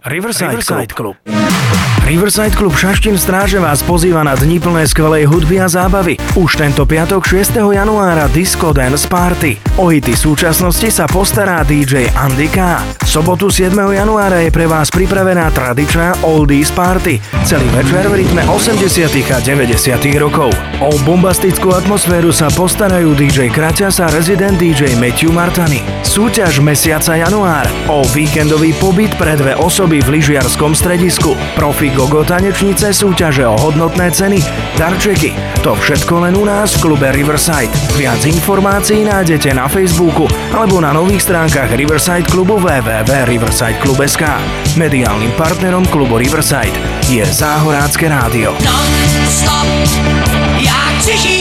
Riverside Club. Riverside Club Šaštín v Stráže vás pozýva na dni plné skvelej hudby a zábavy. Už tento piatok 6. januára Disco Dance Party. O hity súčasnosti sa postará DJ Andy K. V sobotu 7. januára je pre vás pripravená tradičná Oldies Party. Celý večer v rytme 80. a 90. rokov. O bombastickú atmosféru sa postarajú DJ Kraťas a rezident DJ Matthew Martani. Súťaž mesiaca január. O víkendový pobyt pre dve osoby v lyžiarskom stredisku. Profi gogo tanečnice, súťaže o hodnotné ceny, darčeky. To všetko len u nás v klube Riverside. Viac informácií nájdete na Facebooku alebo na nových stránkach Riverside klubu www.riversideclub.sk. Mediálnym partnerom klubu Riverside je Záhorácké rádio. Non-stop, jak